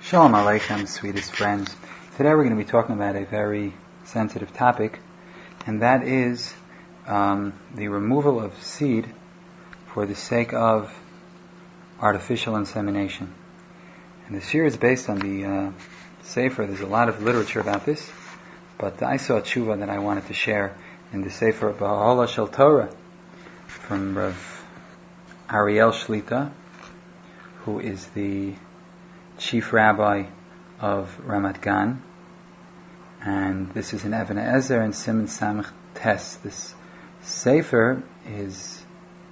Shalom Aleichem, sweetest friends. Today we're going to be talking about a very sensitive topic, and that is the removal of seed for the sake of artificial insemination. And the shir is based on the Sefer. There's a lot of literature about this, but I saw a tshuva that I wanted to share in the Sefer Ba'ala Shel Torah from Rav Ariel Shlita, who is the chief rabbi of Ramat Gan, and this is in Even Ezer and Siman Samech Tes. This Sefer is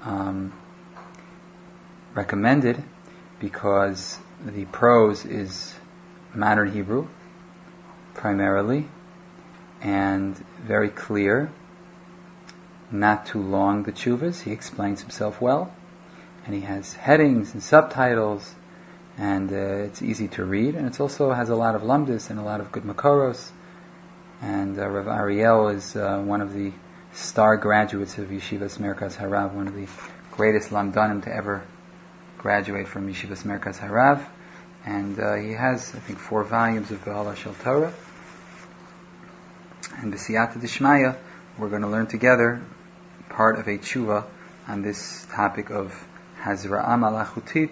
recommended because the prose is modern Hebrew primarily and very clear, not too long. The tshuvas, he explains himself well, and he has headings and subtitles, and it's easy to read, and it also has a lot of lamdis and a lot of good makoros. And Rav Ariel is one of the star graduates of Yeshivas Merkaz Harav, one of the greatest lamdanim to ever graduate from Yeshivas Merkaz Harav, and he has, I think, 4 volumes of Ba'ala Shel Torah. And B'siyata Dishmaya, we're going to learn together part of a tshuva on this topic of Hazra'a Malachutit,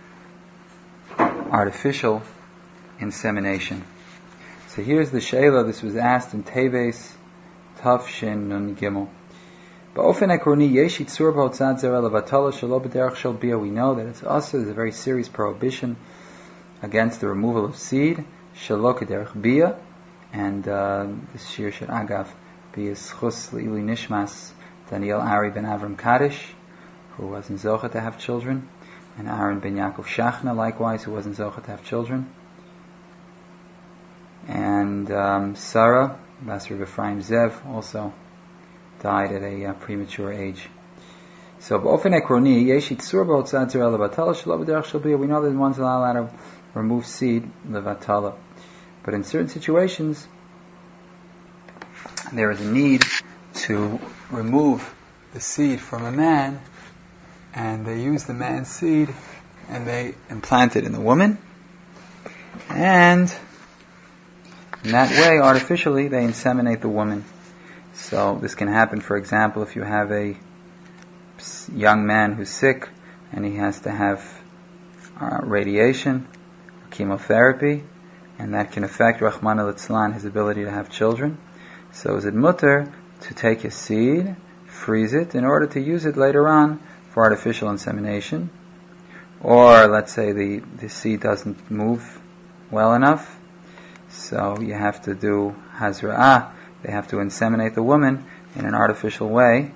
artificial insemination. So here's the sheila. This was asked in Teves Tafshin Nun Gimel. Ba'ofen ekroni yesh yitzur b'hotzat zera levatala shelo b'derech shel bia. We know that it's also there's a very serious prohibition against the removal of seed shelo k'derech bia. And this shir should agav be a schus le'ili nishmas Daniel Ari ben Avram Kaddish, who wasn't zocha to have children, and Aaron ben Yaakov Shachna, likewise, who wasn't zocha to have children, and Sarah Bas Rav Ephraim Zev also died at a premature age. So, b'ofen ekroni, yesh yitzur b'hotzat zera levatala shelo b'derech shel bia. We know that one's not allowed to remove seed levatala, but in certain situations there is a need to remove the seed from a man, and they use the man's seed and they implant it in the woman, and in that way, artificially, they inseminate the woman. So this can happen, for example, if you have a young man who's sick and he has to have radiation, chemotherapy, and that can affect Rahmana Litzlan, his ability to have children. So is it mutter to take his seed, freeze it, in order to use it later on for artificial insemination? Or let's say the seed doesn't move well enough, so you have to do hazra'ah. They have to inseminate the woman in an artificial way,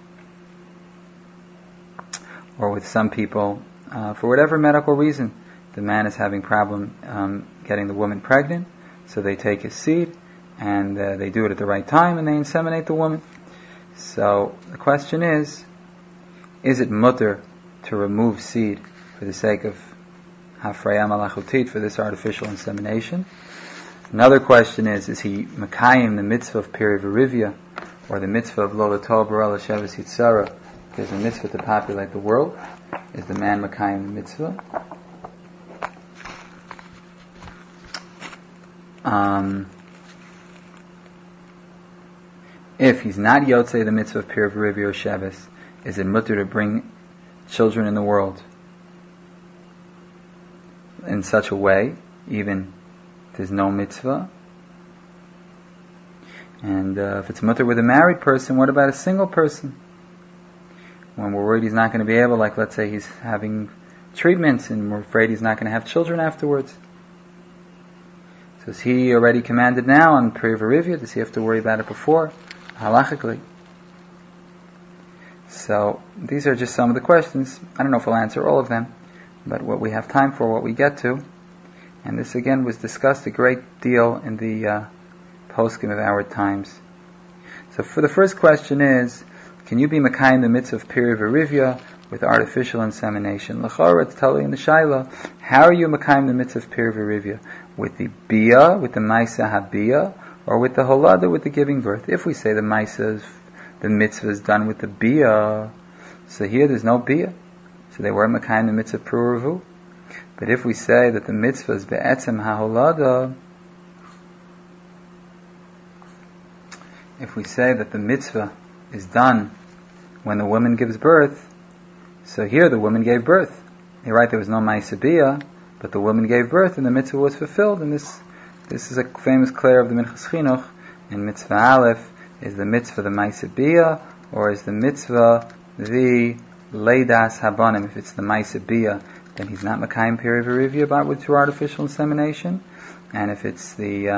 or with some people, for whatever medical reason, the man is having problem getting the woman pregnant, so they take his seed and they do it at the right time and they inseminate the woman. So the question is it mutter to remove seed for the sake of hafraya malachutit, for this artificial insemination? Another question is he Mekayim the mitzvah of Peri Verivia, or the mitzvah of Lo L'tol Bara L'Sheves Yitzara? There's a mitzvah to populate the world. Is the man Mekayim the mitzvah? If he's not Yotzei the mitzvah of Peri Verivia or Sheves, is it mutter to bring children in the world in such a way, even there's no mitzvah? And if it's mutter with a married person, what about a single person? When we're worried he's not going to be able, like let's say he's having treatments and we're afraid he's not going to have children afterwards. So is he already commanded now on Peri Verivia? Does he have to worry about it before, halachically? So these are just some of the questions. I don't know if we'll answer all of them, but what we have time for, what we get to. And this again was discussed a great deal in the poskim of our times. So for the first question is, can you be Mekayim the mitzvah of Peri Verivia with artificial insemination? L'chora, it's totally in the shaila. How are you Mekayim the mitzvah of Peri Verivia? With the bia, with the maisa habia, or with the holada, with the giving birth? If we say the maisa, the mitzvah is done with the bia, so here there's no bia. So they were Mekayim the mitzvah Pruruvu. But if we say that the mitzvah is be'etzem ha'holada, if we say that the mitzvah is done when the woman gives birth, so here the woman gave birth. You're right, there was no ma'aseh bia, but the woman gave birth and the mitzvah was fulfilled. And this is a famous clear of the Minchas Chinuch. In mitzvah Aleph, is the mitzvah the ma'aseh bia, or is the mitzvah the leidas habanim? If it's the ma'aseh bia, then he's not Makayim Peri V'Rivya about with through artificial insemination. And if it's the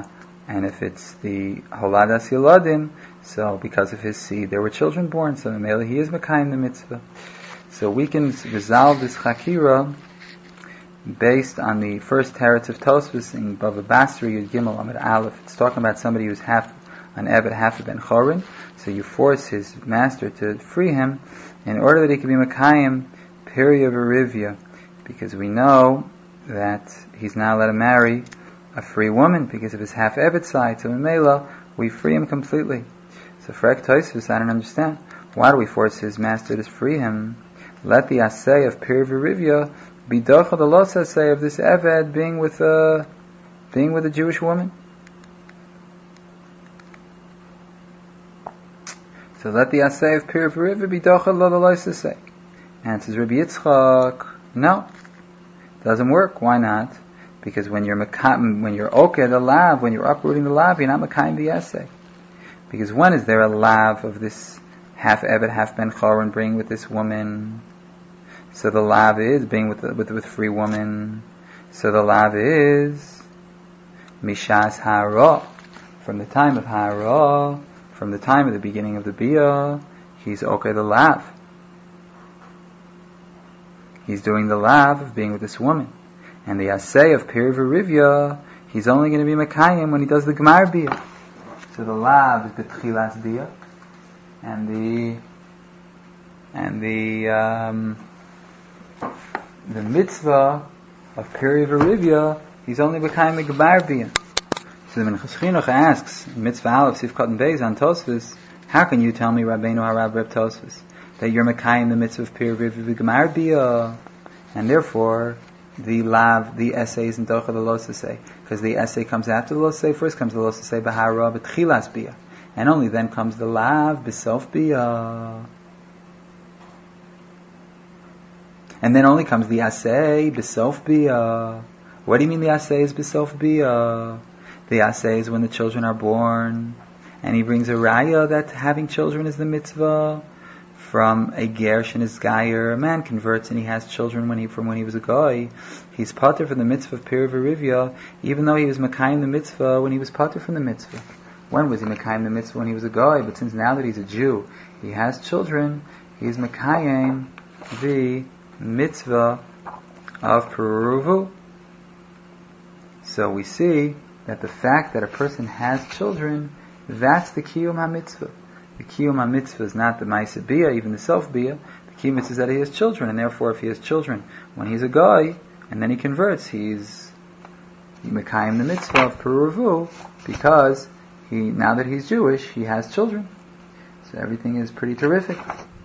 Holadas Yeladim, so because of his seed there were children born, so Mele he is Makayim the mitzvah. So we can resolve this Chakira based on the first teretz of Tosfos in Bava Basra Yud Gimel Amud Aleph. It's talking about somebody who's half an Eved, half a Ben Chorin. So you force his master to free him in order that he can be Makayim Peri V'Rivya, because we know that he's not allowed to marry a free woman because of his half Eved side. So in Mela, we free him completely. So for Ek Tosfos, I don't understand. Why do we force his master to free him? Let the assay of Peri V'Rivya be docha the los assay of this Eved being with a Jewish woman. So let the assay of Peri V'Rivya be docha lo the los assay. Answers Rabbi Yitzchak, no, doesn't work. Why not? Because when you're okeh the lav, when you're uprooting the lav, you're not makayim the essay. Because when is there a lav of this half Eved, half Ben Chorin being with this woman? So the lav is being with free woman. So the lav is mishas hara, from the time of hara, from the time of the beginning of the bia, he's okeh the lav. He's doing the lav of being with this woman. And the assay of Peri V'Rivya, he's only going to be Makayim when he does the Gemar Bia. So the lav is B'tchilas Bia, and the mitzvah of Peri V'Rivya, he's only Makayim the Gemar Bia. So the Minchas Chinuch asks, in Mitzvah Aleph Sifkat and Beis on Tosfos, how can you tell me, Rabbeinu Harav Reb Tosfos, that you're Makayim the mitzvah of Peri V'Rivya Gemar Bia, and therefore the lav, the essay isn't docha the los essay, because the essay comes after the los essay. First comes the los essay b'hara b'tchilas bia, and only then comes the lav b'sof bia, and then only comes the assay b'sof bia. What do you mean the assay is b'sof bia? The assay is when the children are born, and he brings a raya that having children is the mitzvah. From a gersh and his gayer, a man converts and he has children from when he was a goy. He's pater from the mitzvah of Peri V'Rivya, even though he was makayim the mitzvah when he was pater from the mitzvah. When was he makayim the mitzvah? When he was a goy. But since now that he's a Jew, he has children, he's makayim the mitzvah of peruvu. So we see that the fact that a person has children, that's the kiyum ha-mitzvah. The kiyum ha-mitzvah is not the ma'aseh bia, even the self bia. The kiyum mitzvah is that he has children, and therefore if he has children when he's a guy, and then he converts, he's mekayim the mitzvah of peruvu, because now that he's Jewish, he has children. So everything is pretty terrific.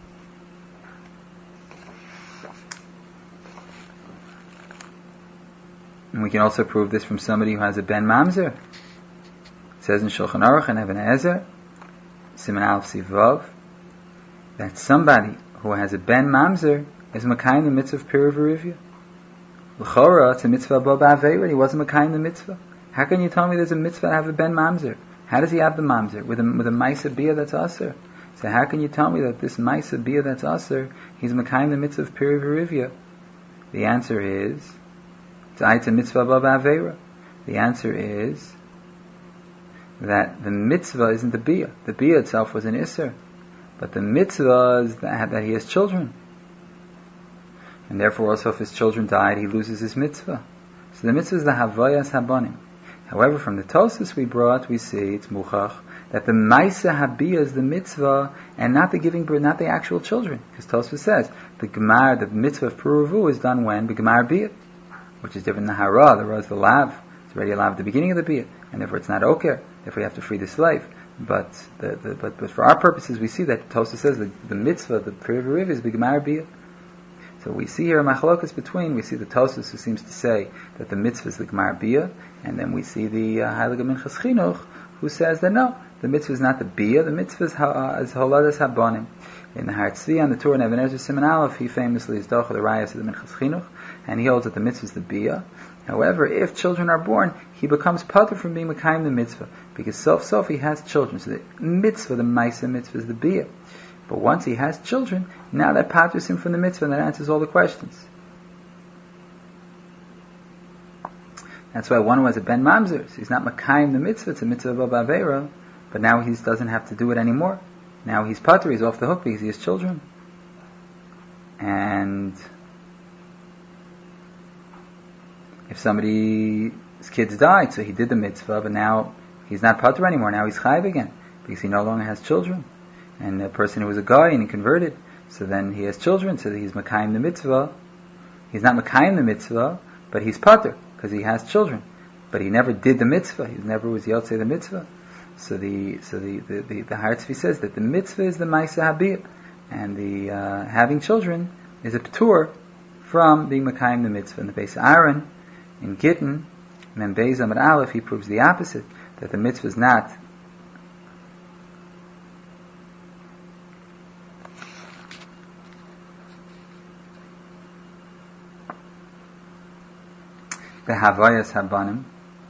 And we can also prove this from somebody who has a ben mamzer. It says in Shulchan Aruch and Even Ezer, Siman Aleph Sivav, that somebody who has a ben mamzer is makayim the mitzvah of Peri V'Rivya. L'chora, it's a mitzvah above Aveira, he wasn't makayim the mitzvah. How can you tell me there's a mitzvah to have a ben mamzer? How does he have the mamzer? With a ma'aseh bia that's aser. So how can you tell me that this ma'aseh bia that's aser, he's makayim the mitzvah of Peri V'Rivya? The answer is, it's a mitzvah above Aveira. The answer is that the mitzvah isn't the bia. The bia itself was an isser, but the mitzvah is that he has children, and therefore also if his children died, he loses his mitzvah. So the mitzvah is the havayas habanim. However, from the Tosfos we see it's muchach that the ma'aseh habia is the mitzvah and not the giving birth, not the actual children, because Tosfos says the mitzvah of peruvu is done when the gemar bia, which is different than the hara. The hara is the lav. It's already a lav at the beginning of the bia, and therefore it's not oker. Therefore, you have to free the slave. But for our purposes, we see that Tosfos says that the mitzvah, the Peri V'Rivya, is b'gemar bia. So we see here a machlokas between, we see the Tosfos who seems to say that the mitzvah is the Gemar Bia, and then we see the Heilige Minchas Chinuch who says that no, the mitzvah is not the Bia, the mitzvah is Holadas Habonim. In the Har Tzvi on the Torah and Even Ezra Siman Aleph, he famously is Docha the Rayas of the Minchas Chinuch, and he holds that the mitzvah is the Bia. However, if children are born, he becomes patur from being Mekayim the mitzvah, because sof he has children. So the mitzvah, the Maisa mitzvah is the Bia. But once he has children, now that paters him from the mitzvah, and that answers all the questions. That's why one who has a ben mamzer, so he's not makayim the mitzvah, it's a mitzvah of avera, but now he doesn't have to do it anymore. Now he's pater, he's off the hook because he has children. And if somebody's kids died, so he did the mitzvah, but now he's not pater anymore, now he's chayiv again, because he no longer has children. And a person who was a guy and he converted, so then he has children, so he's makayim the mitzvah. He's not makayim the mitzvah, but he's pater, because he has children. But he never did the mitzvah, he never was yotzei the mitzvah. So the Har Tzvi says that the mitzvah is the Maisa Habiyah, and the having children is a p'tur from being makayim the mitzvah. In the Beis Aaron, in Gittin, Mem Beis Amud Aleph, he proves the opposite, that the mitzvah is not the Havayas Habanim.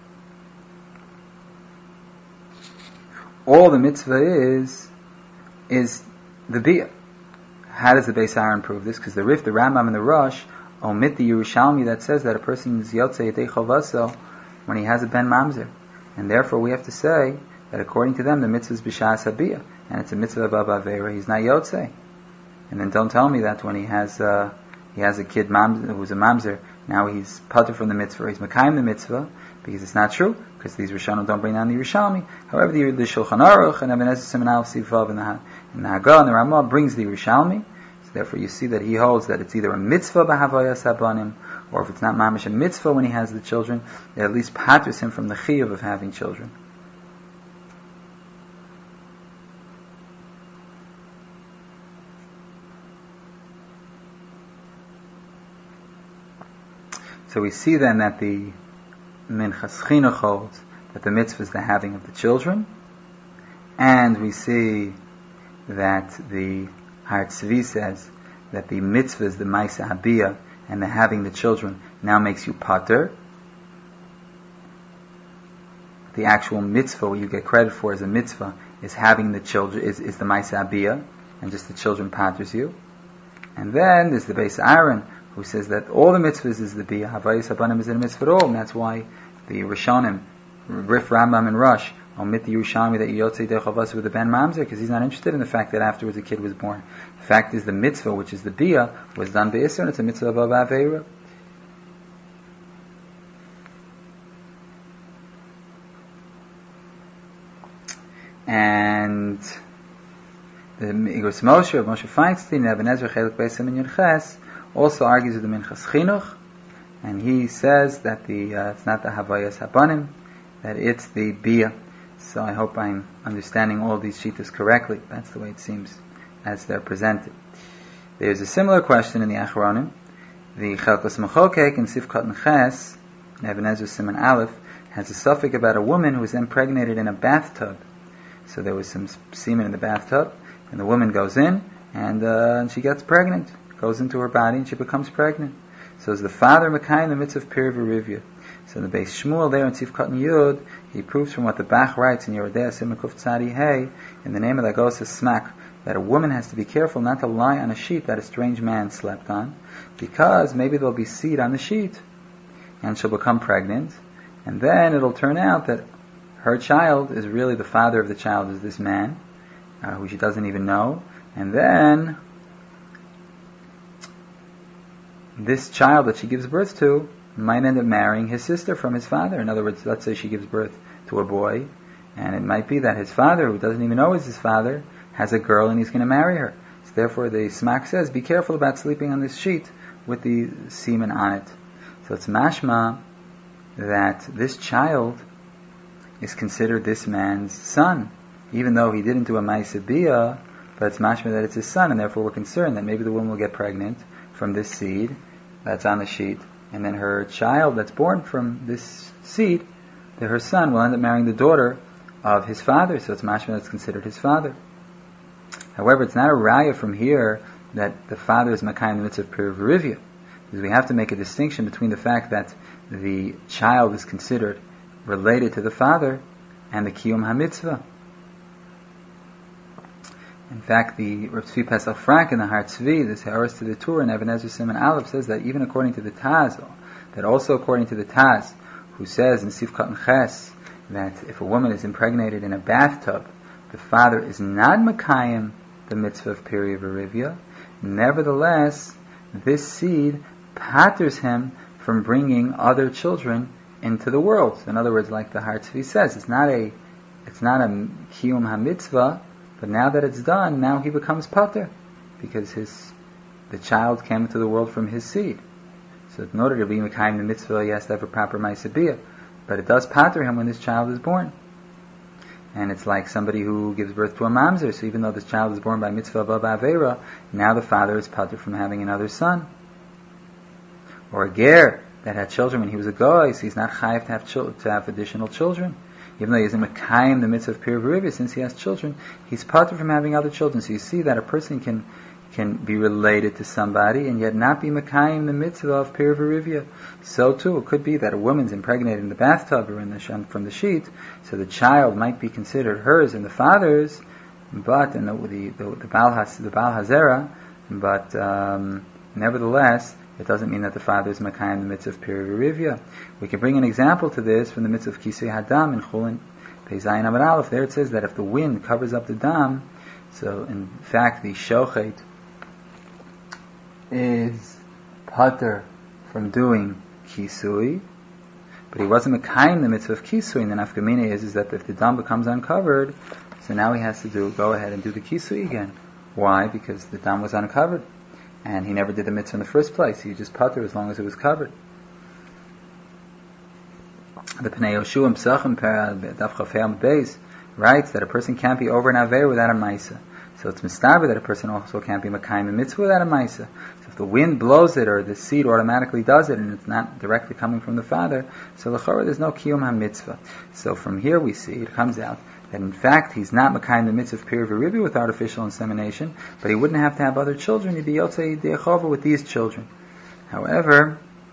All the mitzvah is the Bia. How does the Beis Aaron prove this? Because the Rif, the Rambam, and the Rosh omit the Yerushalmi that says that a person is Yotzei Yedei Chovaso when he has a Ben Mamzer. And therefore we have to say that according to them the mitzvah is B'Shas HaBia, and it's a mitzvah of Avera, he's not Yotzei. And then don't tell me that when he has a kid who's a Mamzer, now he's patur from the mitzvah, he's makayim the mitzvah, because it's not true, because these Rishonim don't bring down the Yerushalmi. However, the Shulchan Aruch and Even Ezra Siman Aleph Sivav and the Haggah and the Ramah brings the Yerushalmi. So therefore you see that he holds that it's either a mitzvah b'havayas habanim, or if it's not mamish a mitzvah when he has the children, it at least paters him from the chiyuv of having children. So we see then that the Minchas Chinuch holds that the mitzvah is the having of the children, and we see that the Har Tzvi says that the mitzvah is the Maisa Habiyah, and the having the children now makes you pater. The actual mitzvah, what you get credit for as a mitzvah, is having the children, is the Maisa Habiyah, and just the children paters you. And then there's the Beis Aaron, who says that all the mitzvahs is the Bia. Havayis Habanim is in a mitzvah at all, and that's why the Rishonim, Rif, Rambam, and Rosh omit the Yerushalmi that Yotzei Yedei Chovaso with the Ben Mamzer, because he's not interested in the fact that afterwards a kid was born. The fact is the mitzvah, which is the Bia, was done Be'isr, and it's a mitzvah of Avera. And the Igros Moshe of Moshe Feinstein, Even Ezra Chelik Beis Siman Yud Ches, also argues with the Minchas Chinuch, and he says that it's not the Havayas Habanim, that it's the Bia. So I hope I'm understanding all these shittas correctly. That's the way it seems as they're presented. There's a similar question in the Achronim. The Chelkos Mechokek in Sifkat and Ches, in Even Ezra Siman Aleph, has a suffix about a woman who was impregnated in a bathtub. So there was some semen in the bathtub, and the woman goes in, and she gets pregnant. Goes into her body and she becomes pregnant. So is the father Mekayim the mitzvah of Pir V'Rivya. So in the Beis Shmuel there in Sifkat and Yud, he proves from what the Bach writes in Yerodei Siman Kuf Tzadi Hey, in the name of the Agos Smak, that a woman has to be careful not to lie on a sheet that a strange man slept on, because maybe there'll be seed on the sheet, and she'll become pregnant, and then it'll turn out that her child is really the father of the child is this man, who she doesn't even know, and then this child that she gives birth to might end up marrying his sister from his father. In other words, let's say she gives birth to a boy, and it might be that his father, who doesn't even know is his father, has a girl and he's going to marry her. So therefore the Smak says, be careful about sleeping on this sheet with the semen on it. So it's mashma that this child is considered this man's son, even though he didn't do a Ma'aseh Bia, but it's mashma that it's his son, and therefore we're concerned that maybe the woman will get pregnant from this seed that's on the sheet, and then her child that's born from this seed, that her son will end up marrying the daughter of his father, so it's mashma that's considered his father. However, it's not a raya from here that the father is makayim the mitzvah of Peri Verivia, because we have to make a distinction between the fact that the child is considered related to the father and the kiyum hamitzvah. In fact, the Rav Tzvi Pesach Frank in the Har Tzvi, this Haaretz to the Torah in Even Ezra Siman Aleph, says that even according to the Taz, that also according to the Taz, who says in Sif Katan Ches that if a woman is impregnated in a bathtub, the father is not makayim the mitzvah of Peri Verivia. Nevertheless, this seed paters him from bringing other children into the world. So in other words, like the Har Tzvi says, it's not a kiyum hamitzvah, but now that it's done, now he becomes pater, because the child came into the world from his seed. So in order to be mekayim the mitzvah, he has to have a proper ma'aseh, but it does pater him when this child is born. And it's like somebody who gives birth to a mamzer, so even though this child is born by mitzvah of avera, now the father is pater from having another son. Or a ger that had children when he was a goy, so he's not chayiv to have additional children. Even though he isn't mekayim the mitzvah of Peri Verivia, since he has children, he's pater from having other children. So you see that a person can be related to somebody and yet not be mekayim the mitzvah of Peri Verivia. So too, it could be that a woman's impregnated in the bathtub or from the sheet, so the child might be considered hers and the father's, but and the Baal Hazera, but nevertheless, it doesn't mean that the father is makayim the mitzvah of Peri Verivia. We can bring an example to this from the mitzvah of Kisei Hadam in Chulin Peizayin Amud Aleph. There it says that if the wind covers up the dam, so in fact the shochet is pater from doing kisui, but he wasn't makayim the mitzvah of kisui, and the nafkamina is that if the dam becomes uncovered, so now he has to go ahead and do the kisui again. Why? Because the dam was uncovered, and he never did the mitzvah in the first place. He just pater as long as it was covered. The Pnei Yoshua Psachim Daf Chafei Beis writes that a person can't be over an aver without a maisa. So it's mistaber that a person also can't be makayim a mitzvah without a maisa. So if the wind blows it or the seed automatically does it and it's not directly coming from the father, so l'chorah there's no kiyum ha-mitzvah. So from here we see, it comes out, that in fact he's not makayim the mitzvah of Peri Verivia with artificial insemination, but he wouldn't have to have other children, he'd be yotzei yidei chova with these children. However,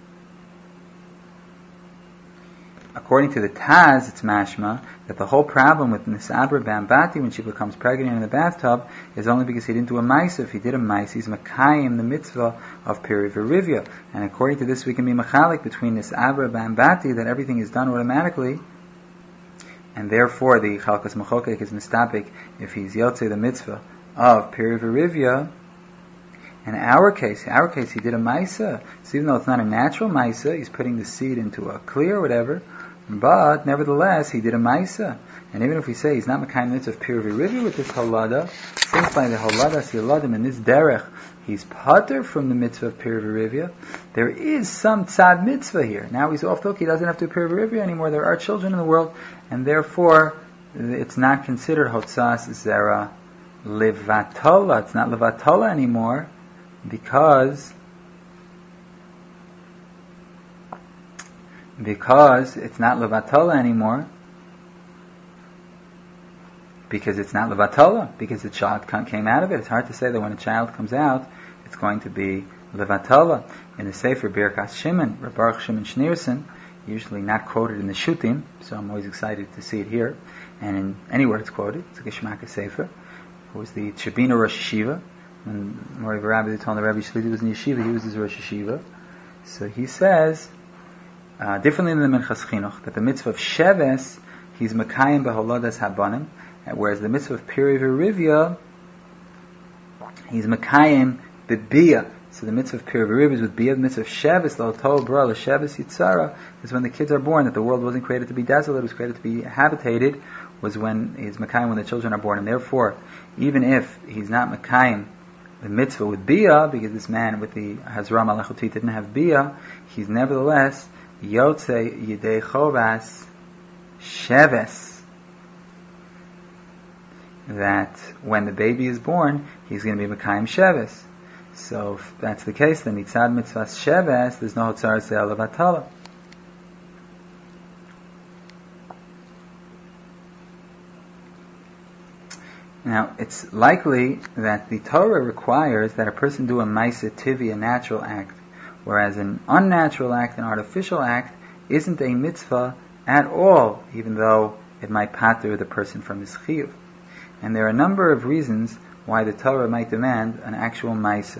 according to the Taz, it's mashma that the whole problem with Nisabra Bambati when she becomes pregnant in the bathtub is only because he didn't do a maisa. If he did a maisa, he's makayim the mitzvah of Peri Verivia. And according to this, we can be machalik between Nisabra Bambati that everything is done automatically, and therefore the Chalkas Machokek is mistapik if he's yotzei the mitzvah of Peri Verivia. In our case he did a maisa. So even though it's not a natural maisa, he's putting the seed into a kli or whatever, but nevertheless he did a maisa. And even if we say he's not makayim mitzvah of Peri Verivia with this holada, since by the holadas yeladim in this derech he's pater from the mitzvah of Peri Verivia, there is some tzad mitzvah here. Now he's off the hook, he doesn't have to do Peri Verivia anymore. There are children in the world, and therefore it's not considered hotzas zera levatola. It's not levatola anymore, because it's not levatola anymore, because it's not levatola, because the child came out of it. It's hard to say that when a child comes out, it's going to be levatola. In the Sefer Birkas Shimon, Reb Baruch Shimon Schneerson, usually not quoted in the Shutim, so I'm always excited to see it here, and in anywhere it's quoted. It's a Geshmaka Sefer, who was the Chabina Rosh Yeshiva. When Mori Rabbi told the Rabbi Shliti was in yeshiva, he was his Rosh Yeshiva. So he says, differently than the Minchas Chinuch, that the mitzvah of Sheves, he's Mekayim Beholodas Habanim, whereas the mitzvah of Peri Verivia, he's Mekayim Bebiyah. So the mitzvah of Peri Verivia is with Biyah. The mitzvah of Sheves, Lo Tov Bra, Lo Sheves Yitzara, is when the kids are born, that the world wasn't created to be desolate, it was created to be habitated, was when he's Mekayim when the children are born. And therefore, even if he's not Mekayim the mitzvah with bia, because this man with the Hazra Malachuti didn't have bia, he's nevertheless yotzei yidei chovas sheves, that when the baby is born, he's going to be mekayim sheves. So if that's the case, then mitzad mitzvahs sheves, there's no hotzaras ze'el levatala. Now, it's likely that the Torah requires that a person do a ma'aseh tivi, a natural act, whereas an unnatural act, an artificial act, isn't a mitzvah at all, even though it might pater the person from his chiyuv. And there are a number of reasons why the Torah might demand an actual ma'aseh.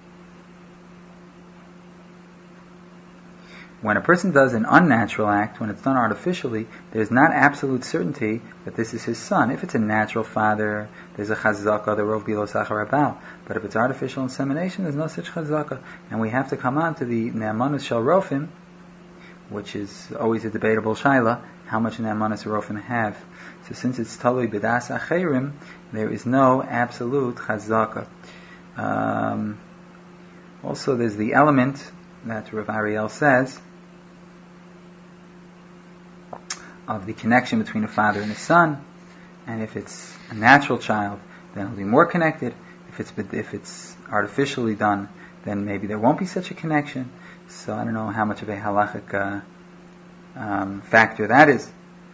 When a person does an unnatural act, when it's done artificially, there's not absolute certainty that this is his son. If it's a natural father, there's a chazaka, the rov bilo sachar abal. But if it's artificial insemination, there's no such chazaka. And we have to come on to the ne'amanus shel rofim, which is always a debatable shaila, how much ne'amanus rofim have. So since it's talui b'das acherim, there is no absolute chazaka. Also, there's the element that Rav Ariel says of the connection between a father and a son, and if it's a natural child, then it'll be more connected. If it's artificially done, then maybe there won't be such a connection. So I don't know how much of a halachic factor that is.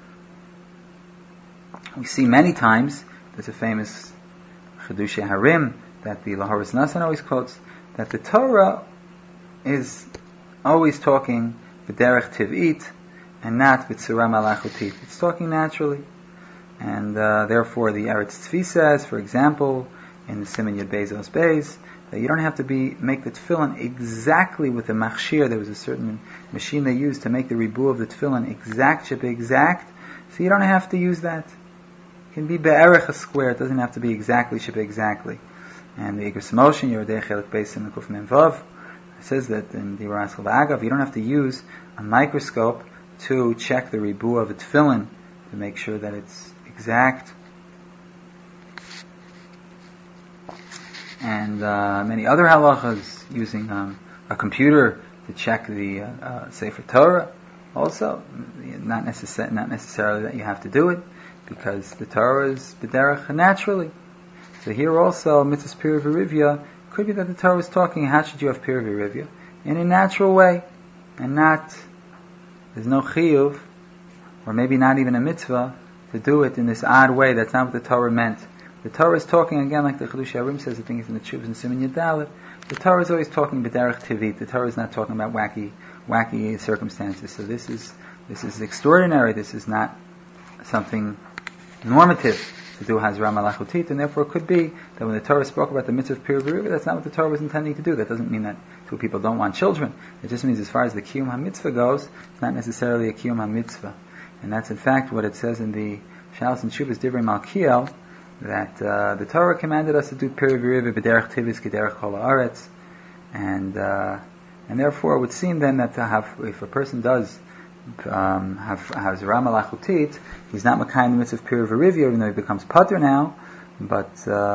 We see many times, there's a famous Chiddushei Harim that the Lahoris Nasan always quotes, that the Torah is always talking b'derech tiv'it and not b'tzura malachutit. It's talking naturally. And therefore the Eretz Tzvi says, for example, in the Siman Yud Bezos Beis, that you don't have to make the tefillin exactly with the machshir. There was a certain machine they used to make the ribu of the tefillin exact, so you don't have to use that. It can be be'erech a square, it doesn't have to be exactly, exactly. And the Igros Moshe, Yerodei Chelik Beis Siman Kuf Mem Vav, says that in the Raskal Ba'agav, you don't have to use a microscope to check the ribu of a tefillin to make sure that it's exact. And many other halachas, using a computer to check the Sefer Torah. Also, not necessarily that you have to do it, because the Torah is b'derech naturally. So here also, mitzvahs pira v'rivya, could be that the Torah is talking, how should you have pira v'rivya? In a natural way, and not, there's no chiyuv, or maybe not even a mitzvah, to do it in this odd way. That's not what the Torah meant. The Torah is talking, again, like the Chiddushei Harim says, I think it's in the Tshuvos and Siman Yud Dalet, the Torah is always talking b'derech tivit. The Torah is not talking about wacky circumstances. So this is extraordinary. This is not something normative to do Hazra Malachutit, and therefore it could be that when the Torah spoke about the mitzvah of Pir V'Riva, that's not what the Torah was intending to do. That doesn't mean that two people don't want children. It just means as far as the Kiyum HaMitzvah goes, it's not necessarily a Kiyum HaMitzvah. And that's in fact what it says in the Shalos and Shuvas Divrei Malkiel, that the Torah commanded us to do Pir V'Riva b'derech tivis k'derech kol haaretz, and therefore it would seem then that if a person does has Zera Malachutit, he's not Makayim the mitzvah of Pir V'Rivya, even though he becomes Pater now, but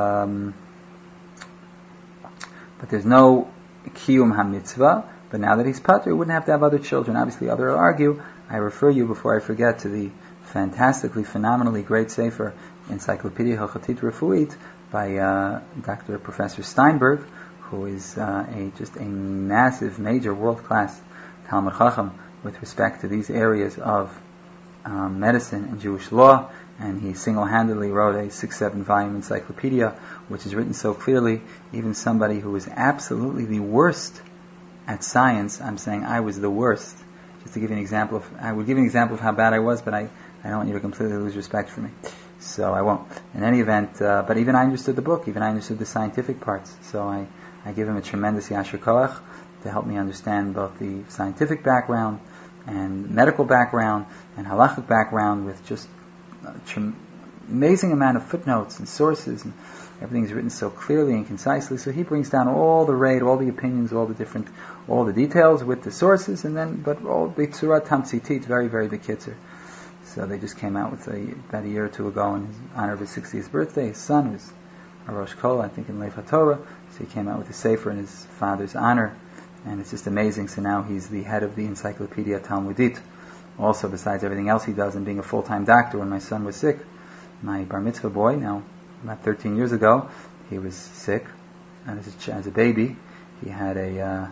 there's no Kiyum HaMitzvah. But now that he's Pater, he wouldn't have to have other children. Obviously, others will argue. I refer you, before I forget, to the fantastically, phenomenally great Sefer, Encyclopedia Hilchatit Refuit, by Dr. Professor Steinberg, who is just a massive, major, world-class Talmud Chacham with respect to these areas of medicine and Jewish law, and he single-handedly wrote a 6-7 volume encyclopedia, which is written so clearly, even somebody who was absolutely the worst at science, I'm saying I was the worst, just to give you an example I would give you an example of how bad I was, but I don't want you to completely lose respect for me, so I won't. In any event, but even I understood the book, even I understood the scientific parts, so I give him a tremendous yasher koach to help me understand both the scientific background and medical background and halachic background, with just amazing amount of footnotes and sources, and everything's written so clearly and concisely. So he brings down all the rate, all the opinions, all the details with the sources, and then but all the tzurat tamtzitit, very very bekitzer. So they just came out with about a year or two ago in honor of his 60th birthday. His son was a Rosh Kol, I think, in Leif HaTorah, so he came out with a sefer in his father's honor. And it's just amazing. So now he's the head of the Encyclopedia Talmudit. Also, besides everything else he does, and being a full-time doctor, when my son was sick, my bar mitzvah boy, now about 13 years ago, he was sick, as a baby, he had I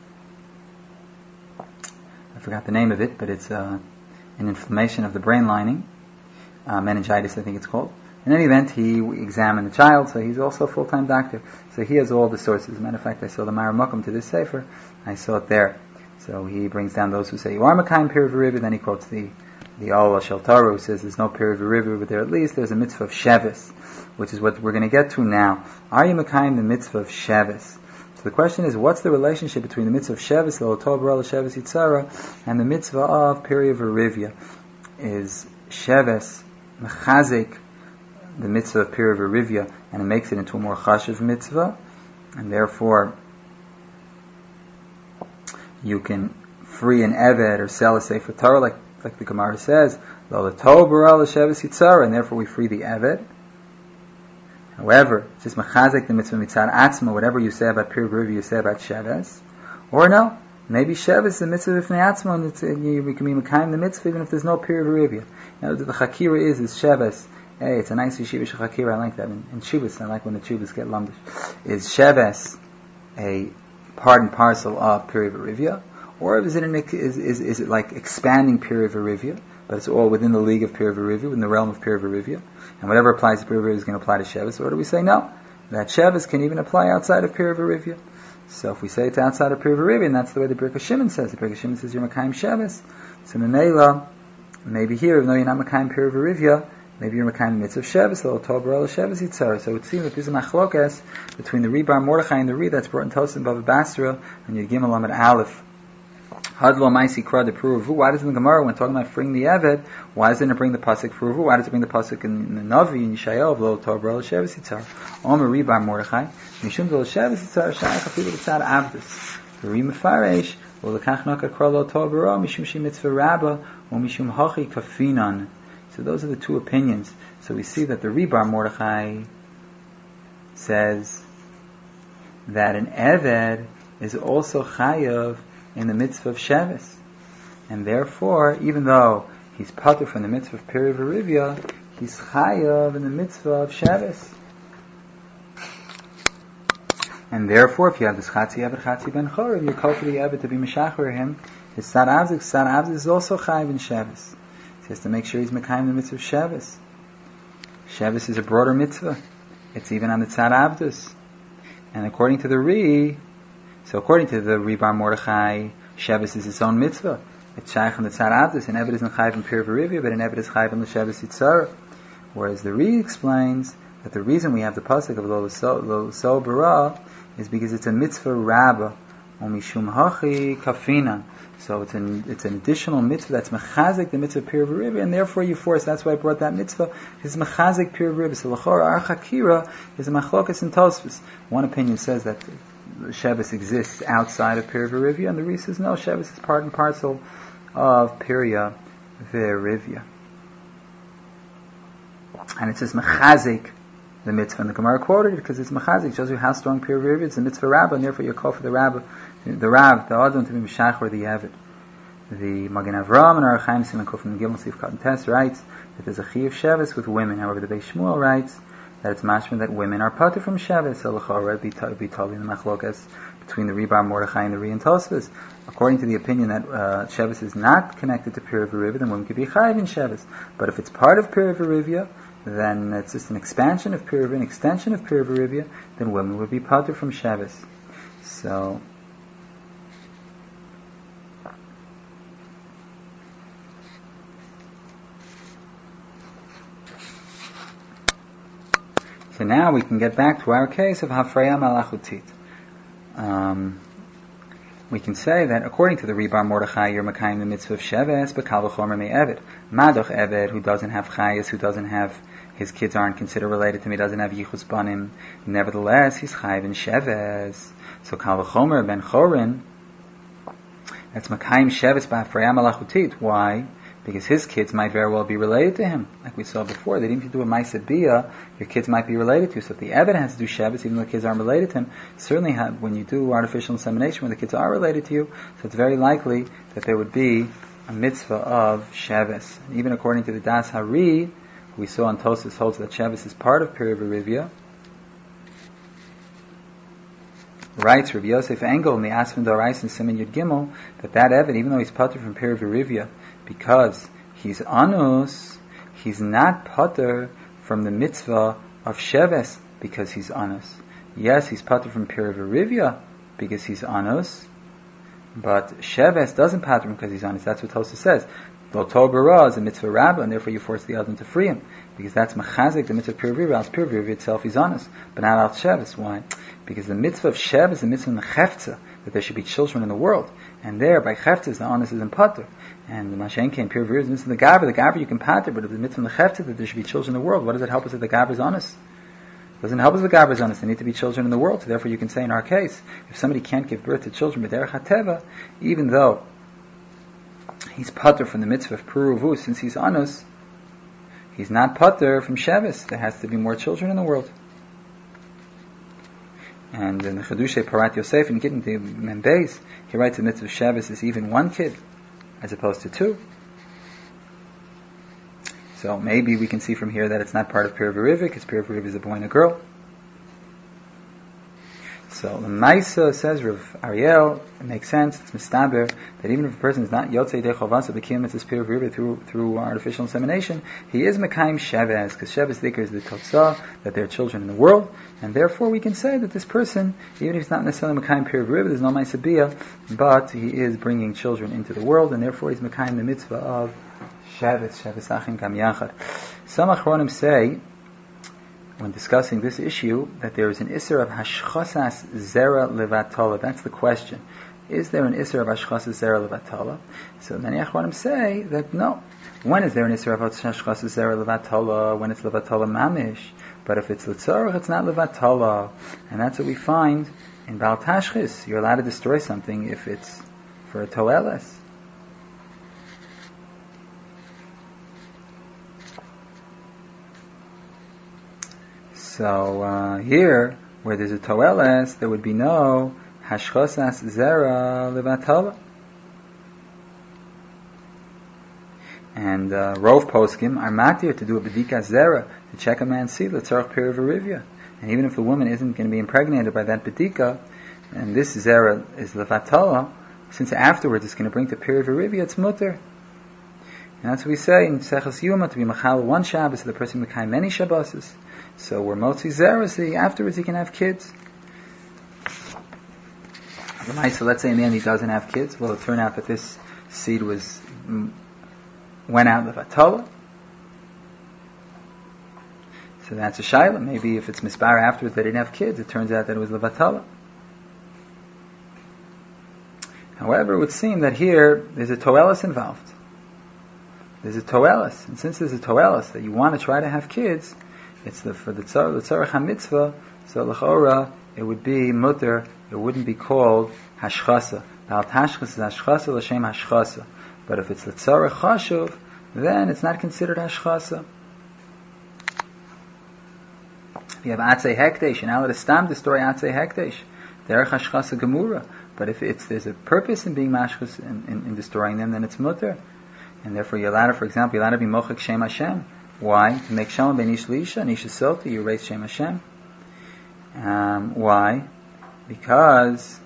forgot the name of it, but it's an inflammation of the brain lining, meningitis I think it's called. In any event, he examined the child, so he's also a full-time doctor. So he has all the sources. As a matter of fact, I saw the Maramukum to this sefer. I saw it there. So he brings down those who say you are Makayim Piriv V'Rivya, then he quotes the Allah Shel Torah, who says there's no Piriv V'Rivya, but there's a mitzvah of Shevis, which is what we're going to get to now. Are you Makayim the mitzvah of Shevis? So the question is, what's the relationship between the mitzvah of Shevis, the Torah, Shevis Yitzara, and the mitzvah of Piriv V'Rivya? Is Shevis mechazik the mitzvah of Piriv V'Rivya, and it makes it into a more chashuv mitzvah, and therefore you can free an eved or sell a sefer Torah, like the Gemara says, lo l'tov bara l'sheves yitzara, and therefore we free the eved. However, just mechazik the mitzvah mitzad atzma, whatever you say about Piriv V'Rivya, you say about Sheves, or no, maybe Sheves is the mitzvah b'fnei atzma, and we can be mekayim the mitzvah even if there's no Piriv V'Rivya. Now the chakira is Sheves. Hey, it's a nice yeshiva shechakira. I like that. In Chubas, I like when the Chubas get lumdish. Is Sheves a part and parcel of Piriv V'Rivya, or is it like expanding Piriv V'Rivya, but it's all within the league of Piriv V'Rivya, within the realm of Piriv V'Rivya, and whatever applies to Piriv V'Rivya is going to apply to Sheves? Or do we say no? That Sheves can even apply outside of Piriv V'Rivya. So if we say it's outside of Piriv V'Rivya, and that's the way the Birkas Shimon says. The Birkas Shimon says you're Makayim Sheves. So Memela, maybe here, even though you're not Makayim Piriv V'Rivya, maybe you're Makayim mitzvah of Sheves, the Torah or Sheves Yitzara. So it would seem that there's a machlokas between the Bar Mordechai and the Ri that's brought in Tosin Bava Basra and Yud Gimel Amud Aleph. Hadlo Maisi Kra de Pruvu. Why does in the Gemara, when talking about freeing the Eved, why doesn't it bring the pasuk Pruvu? Why does it bring the pasuk in the Navi in Yishayahu of Lo Torah or Sheves Yitzara? Omer Bar Mordechai Mishum Lo Sheves Yitzara Shayach Afilu B'Tzad Avdus. The Ri Mefaresh Lo Lekach Naka Kra Lo Torah Mishum Shi Mitzvah Rabba or Mishum Hachi Kafinan. So those are the two opinions. So we see that the Bar Mordechai says that an Eved is also chayav in the mitzvah of Sheves. And therefore, even though he's patur from the mitzvah of Piriv V'Rivya, he's chayav in the mitzvah of Sheves. And therefore, if you have this Chatzi Ben Chorev, you call for the Eved to be Meshachar him, his Sad Avzik is also chayav in Sheves. He has to make sure he's Mekayim the mitzvah of Sheves. Sheves is a broader mitzvah. It's even on the Tzad Avdus. And according to the according to the Bar Mordechai, Sheves is its own mitzvah. It's shaykh on the Tzad Avdus. An Eved isn't chayiv in Piriv V'Rivya, but an Eved is chayiv in the Sheves Yitzara. Whereas the Ri explains that the reason we have the pasuk of Lo So Bara is because it's a mitzvah rabbah, or mishum hachi kafinan. So it's an additional mitzvah that's mechazik the mitzvah Piriv V'Rivya, and therefore you force. That's why I brought that mitzvah. It's mechazik Piriv V'Rivya. So l'chor our chakira is a machlokas in Tosfos. One opinion says that Sheves exists outside of Piriv V'Rivya, and the Ri says no, Sheves is part and parcel of Piriv V'Rivya. And it says mechazik the mitzvah, and the Gemara quoted it because it's mechazik. It shows you how strong Piriv V'Rivya is. It's a mitzvah rabbah, and therefore you call for the rabbah, the Adam to be Meshach or the Eved. The Magen Avraham and Arachaim Siman Kuf and Gimel Sif Katan Tes writes that there's a Chiyuv Sheves with women. However, the Beis Shmuel writes that it's mashma that women are patur from Sheves. So l'chorah be totally in the machlokas between the Bar Mordechai and the Ri and Tosfos. According to the opinion that Sheves is not connected to Piriv V'Rivya, then women could be chayiv in Sheves. But if it's part of Piriv V'Rivya, then it's just an expansion of Piriv, an extension of Piriv V'Rivya, then women would be patur from Sheves. So now we can get back to our case of Hafraya Malachutit. We can say that according to the Bar Mordechai, you're Makayim the mitzvah of Sheves, but Kal V'chomer me Eved. Madoch Eved, who doesn't have Chayas, who doesn't have, his kids aren't considered related to him, he doesn't have Yichus Banim, nevertheless, he's Chayiv in Sheves. So Kal V'chomer ben Chorin, that's Makayim Sheves B'Hafraya Malachutit. Why? Because his kids might very well be related to him. Like we saw before, that even if you do a Maaseh Bia, your kids might be related to you. So if the Eved has to do Sheves, even though the kids aren't related to him, certainly when you do artificial insemination, when the kids are related to you, so it's very likely that there would be a mitzvah of Sheves. And even according to the Das Hari, who we saw in Tosfos holds that Sheves is part of Piriv V'Rivya, writes Rabbi Yosef Engel in the Asman Dorais and Siman Yud Gimel that Evan, even though he's pater from Peri Verivia because he's anus, he's not pater from the mitzvah of Sheves because he's anus. Yes, he's pater from Peri Verivia because he's anus, but Sheves doesn't pater him because he's anus. That's what Tosa says. Lo tov bara is a mitzvah rabbah, and therefore you force the Adam to free him, because that's machazik, the mitzvah of Peri Verivia. Al Peri Verivia itself is honest, but not Al Sheves. Why? Because the mitzvah of Shev is the mitzvah in the Chefza, that there should be children in the world, and there by Chefza the honest is in pater, and the Mashenke and Peri Verivia is the mitzvah in the Gabra you can pater, but if the mitzvah in the Chefza that there should be children in the world, what does it help us if the Gabra is honest? It doesn't help us if the Gabra is honest. There need to be children in the world, so therefore you can say in our case, if somebody can't give birth to children b'derech hateva, even though he's pater from the mitzvah of Puruvu, since he's anus, he's not pater from Shevis. There has to be more children in the world. And in the Chedushay Parat Yosef and Gittin the Membeis, he writes the mitzvah of Shevis is even one kid, as opposed to two. So maybe we can see from here that it's not part of Peri Verivia, because Peri Verivia is a boy and a girl. So the Maisa says, Rav Ariel, it makes sense, it's mistaber, that even if a person is not Yotzei Dei Chovasa, the Kiyam Mitzvah Peri Verivia through artificial insemination, he is Mekayim Sheves, because Sheves Dikar is the Totzah, that there are children in the world, and therefore we can say that this person, even if he's not necessarily Mekayim Peri Verivia, there's no Maisa Biyah, but he is bringing children into the world, and therefore he's Mekayim the Mitzvah of Sheves Achim Gam Yachad. Some Achronim say, when discussing this issue, that there is an Isser of Hashchasas Zera Levatala. That's the question. Is there an Isser of Hashchasas Zera Levatala? So many Achronim say that no. When is there an Isser of Hashchasas Zera Levatala? When it's Levatala Mamish. But if it's Letzorach, it's not Levatala. And that's what we find in Baal Tashchis. You're allowed to destroy something if it's for a Toeles. So here, where there's a toeles, there would be no hashchosas zera levatala. And rov poskim are matir to do a bedika zera, to check a man's seed, l'tzarech Peri Verivia. And even if the woman isn't going to be impregnated by that bedika, and this zera is levatala, since afterwards it's going to bring to Peri Verivia, it's mutter. And that's what we say in Seches Yuma, to be machal one Shabbos, so the person mekayim many Shabboses. So where Motzi Zera, afterwards he can have kids. So let's say in the end he doesn't have kids. Well, it'll turn out that this seed went out of Atala. So that's a shayla. Maybe if it's mispar afterwards they didn't have kids, it turns out that it was Levatala. However, it would seem that here there's a toelis involved. There's a toelis. And since there's a toelis that you want to try to have kids, it's for the tzarech ha-mitzvah, so l'chora, it would be mutter, it wouldn't be called hashchasa. Now, tashchas is hashchasa, l'shem hashchasa. But if it's the tzarech chashuv, then it's not considered hashchasa. If you have atzei hekdesh, you're not allowed to stam destroy atzei hekdesh. Derech hashchasa gemura. But if there's a purpose in being mashchas, in destroying them, then it's mutter. And therefore, you're allowed to, for example, you're allowed to be mochek shem Hashem. Why? To make Shalom ben Ish Lisha, and Isha Soti, you raise Shem Hashem. Why? Because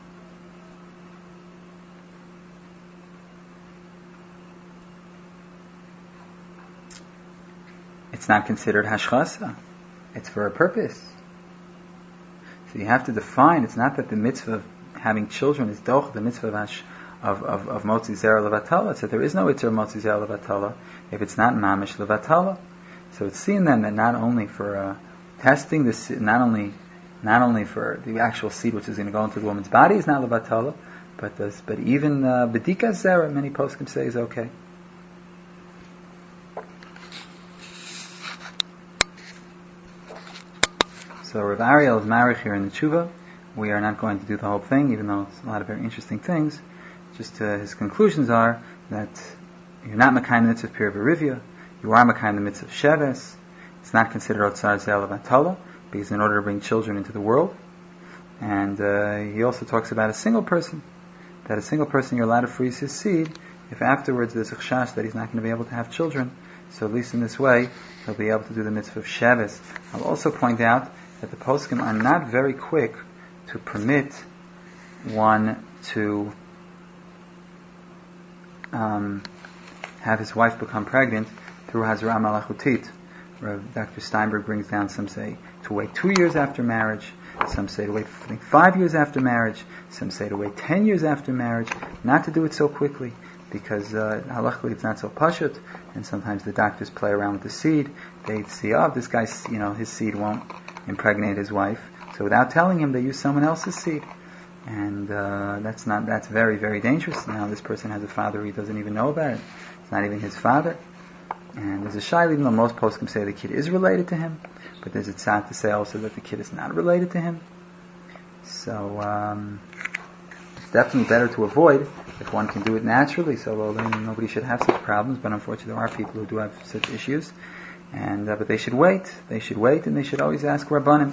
it's not considered Hashchasa. It's for a purpose. So you have to define, it's not that the mitzvah of having children is doch, the mitzvah of Motzi Zera Levatala. So there is no Itzur Motzi Zera Levatala if it's not Mamish Levatala. So it's seen then that not only for testing this, not only for the actual seed which is going to go into the woman's body is not levatala, but even bedika zera, many poskim say is okay. So Rav Ariel is marich here in the tshuva. We are not going to do the whole thing, even though it's a lot of very interesting things. Just his conclusions are that you're not mekayim the mitzvah of Peri Verivia. You are mekayim the mitzvah of Sheves. It's not considered outside Zeh Levatala, because in order to bring children into the world. And he also talks about a single person, that a single person you're allowed to freeze his seed if afterwards there's a chashash that he's not going to be able to have children. So at least in this way, he'll be able to do the mitzvah of Sheves. I'll also point out that the poskim are not very quick to permit one to have his wife become pregnant through Hazara Malachutit. Dr. Steinberg brings down, some say to wait 2 years after marriage, some say to wait 5 years after marriage, some say to wait 10 years after marriage, not to do it so quickly, because halachically it's not so pashut, and sometimes the doctors play around with the seed. They see, this guy's, his seed won't impregnate his wife, so without telling him, they use someone else's seed. And that's very, very dangerous. Now this person has a father he doesn't even know about it. It's not even his father. And there's a shaila, even though most poskim say the kid is related to him, but there's a tzad to say also that the kid is not related to him. So it's definitely better to avoid if one can do it naturally. So then nobody should have such problems. But unfortunately, there are people who do have such issues, and but they should wait. They should wait, and they should always ask Rabbanim.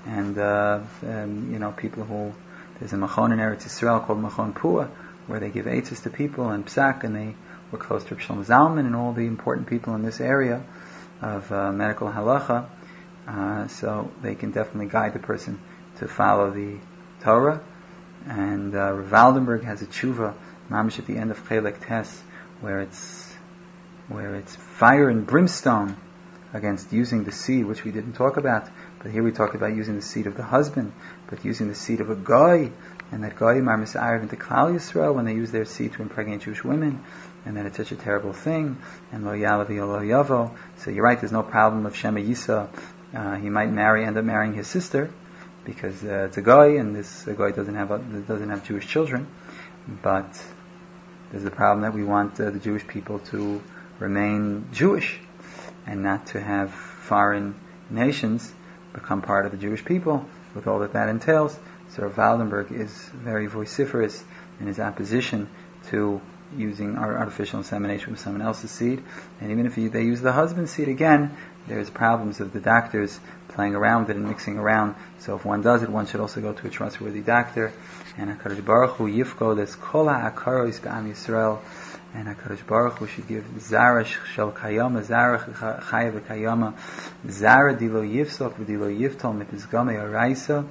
And people who, there's a machon in Eretz Yisrael called Machon Pua, where they give eitzes to people and psak, and they were close to Reb Shlomo Zalman and all the important people in this area of medical halacha, so they can definitely guide the person to follow the Torah. And Rav Waldenberg has a tshuva, mamish at the end of Chelek Tes, where it's fire and brimstone against using the seed, which we didn't talk about, but here we talk about using the seed of the husband, but using the seed of a goy, and that goyim are mis'arev into Klal Yisrael when they use their seed to impregnate Jewish women, and that it's such a terrible thing, and lo yalavi lo yavo. So you're right, there's no problem of Shema Yisa. He might end up marrying his sister, because it's a goy, and this goy doesn't have Jewish children. But there's the problem that we want the Jewish people to remain Jewish, and not to have foreign nations become part of the Jewish people, with all that entails. So Rav Waldenberg is very vociferous in his opposition to using artificial insemination with someone else's seed. And even if they use the husband's seed, again, there's problems of the doctors playing around with it and mixing around. So if one does it, one should also go to a trustworthy doctor. And HaKadosh Baruch Hu yifko des kol ha'akaros b'am Yisrael. And HaKadosh Baruch Hu should give Zara shel kayama, Zara chaya v'kayama, Zara dilo yifsok v'dilo yiftol mipizgamei araisa,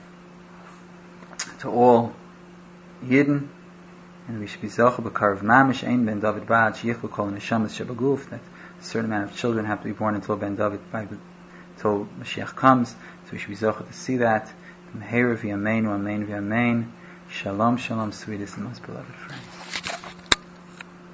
to all Yidden. And we should be zocha b'karav mamish ein ben David ba'ad sheyichlu kol neshamas shebaguf, that a certain amount of children have to be born until Ben David, until Mashiach comes. So we should be zocha to see that. Meheir v'yameinu, amen v'yamein. Shalom, shalom, sweetest and most beloved friend.